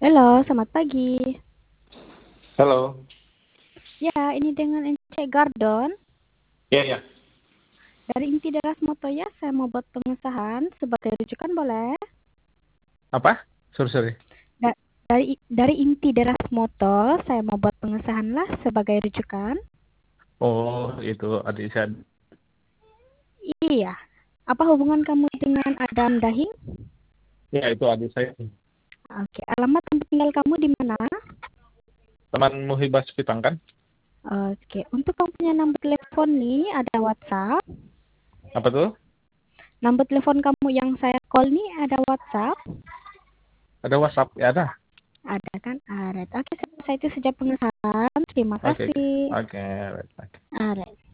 Halo, selamat pagi. Halo. Ya, ini dengan Ence Gardon. Iya, ya. Dari Inti Deras Moto ya, saya mau buat pengesahan sebagai rujukan boleh? Apa? Sorry, sorry. Dari Inti Deras Moto, saya mau buat pengesahan lah sebagai rujukan. Oh, itu adik saya. Iya. Apa hubungan kamu dengan Adam Dahing? Ya, itu adik saya. Oke, alamat tempat tinggal kamu di mana? Teman Muhibah Sepitang kan? Oke, untuk kamu punya nomor telepon nih, ada WhatsApp. Apa tuh? Nomor telepon kamu yang saya call nih ada WhatsApp. Ada WhatsApp? Ya, ada. Ada kan? Ada. Oke, saya itu sejak pengesahan. Terima Oke, oke. kasih. Oke, baik, baik. Alright.